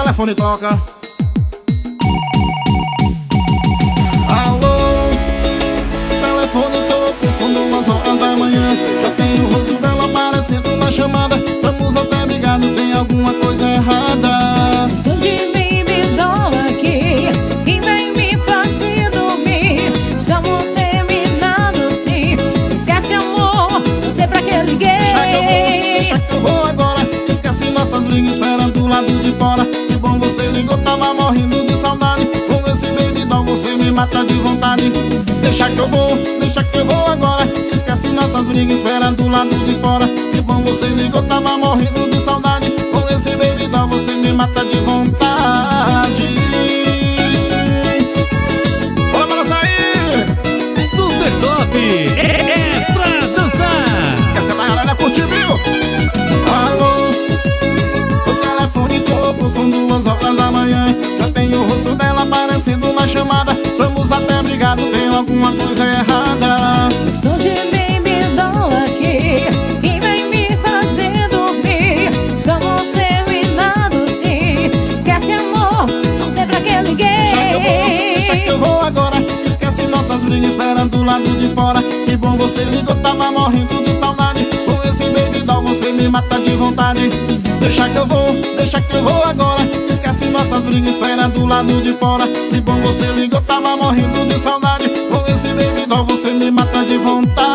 telefone toca. Alô, telefone toca, são 2h da manhã. Já tem o rosto dela aparecendo na chamada. Estamos até brigados, tem alguma coisa errada. Estou de bebidão aqui, quem vai me fazer dormir? Estamos terminados sim, esquece amor, não sei pra que eu liguei. Deixa que eu vou agora. Esquece nossas brigas, espera do lado de fora. Que bom você ligou, tava morrendo de saudade. Com esse beidão você me mata de vontade. Deixa que eu vou agora. Esquece nossas brigas, espera do lado de fora. Que bom você ligou, tava morrendo de saudade. Com esse beidão você me mata de vontade. Bora para sair! Super Top é pra dançar. Essa é a galera curtir, viu? Alô, o telefone tocou, são 2h da manhã. Já tem o rosto dela aparecendo na chamada. Vamos até brigado, tem alguma coisa errada. Estou de bebidão aqui, quem vai me fazer dormir? Estamos terminados sim, esquece amor, não sei pra que eu liguei. Deixa que eu vou agora. Esquece nossas brigas, espera do lado de fora. Que bom você ligou, tava morrendo de saudade. Com esse beidão você me mata de vontade. Deixa que eu vou agora. Esquece nossas brigas, espera do lado de fora. Que bom você ligou, tava morrendo de saudade. Com esse beidão você me mata de vontade.